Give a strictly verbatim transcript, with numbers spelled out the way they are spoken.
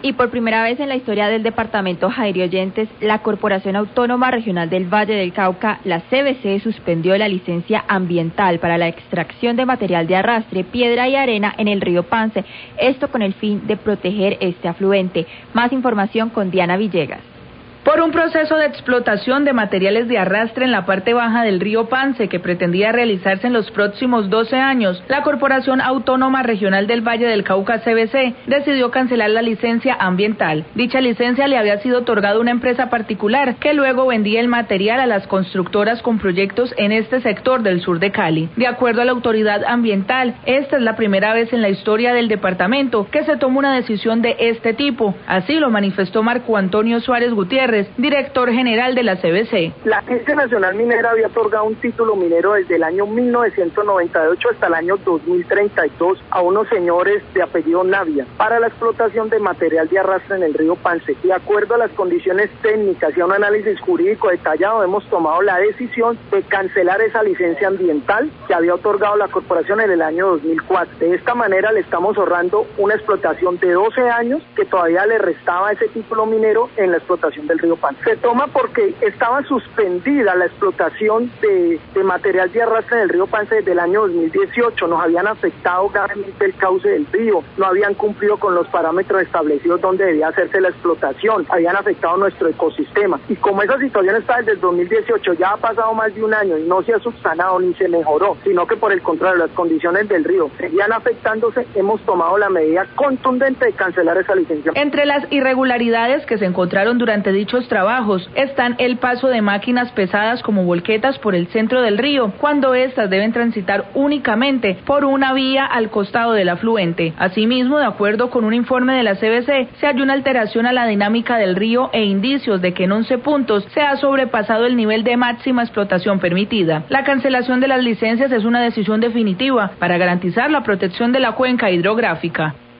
Y por primera vez en la historia del departamento Jairi Oyentes, la Corporación Autónoma Regional del Valle del Cauca, la C V C, suspendió la licencia ambiental para la extracción de material de arrastre, piedra y arena en el río Pance, esto con el fin de proteger este afluente. Más información con Diana Villegas. Por un proceso de explotación de materiales de arrastre en la parte baja del río Pance que pretendía realizarse en los próximos doce años, la Corporación Autónoma Regional del Valle del Cauca C V C decidió cancelar la licencia ambiental. Dicha licencia le había sido otorgada a una empresa particular que luego vendía el material a las constructoras con proyectos en este sector del sur de Cali. De acuerdo a la autoridad ambiental, esta es la primera vez en la historia del departamento que se toma una decisión de este tipo. Así lo manifestó Marco Antonio Suárez Gutiérrez, director general de la C V C. La Agencia Nacional Minera había otorgado un título minero desde el año mil novecientos noventa y ocho hasta el año dos mil treinta y dos a unos señores de apellido Navia para la explotación de material de arrastre en el río Pance. De acuerdo a las condiciones técnicas y a un análisis jurídico detallado, hemos tomado la decisión de cancelar esa licencia ambiental que había otorgado la corporación en el año dos mil cuatro. De esta manera le estamos ahorrando una explotación de doce años que todavía le restaba ese título minero en la explotación del río Pance. Se toma porque estaba suspendida la explotación de, de material de arrastre en el río Pance desde el año dos mil dieciocho. Nos habían afectado gravemente el cauce del río, no habían cumplido con los parámetros establecidos donde debía hacerse la explotación, habían afectado nuestro ecosistema. Y como esa situación está desde el dos mil dieciocho, ya ha pasado más de un año y no se ha subsanado ni se mejoró, sino que por el contrario, las condiciones del río seguían afectándose, hemos tomado la medida contundente de cancelar esa licencia. Entre las irregularidades que se encontraron durante dicho trabajos están el paso de máquinas pesadas como volquetas por el centro del río, cuando éstas deben transitar únicamente por una vía al costado del afluente. Asimismo, de acuerdo con un informe de la C V C, se halló una alteración a la dinámica del río e indicios de que en once puntos se ha sobrepasado el nivel de máxima explotación permitida. La cancelación de las licencias es una decisión definitiva para garantizar la protección de la cuenca hidrográfica.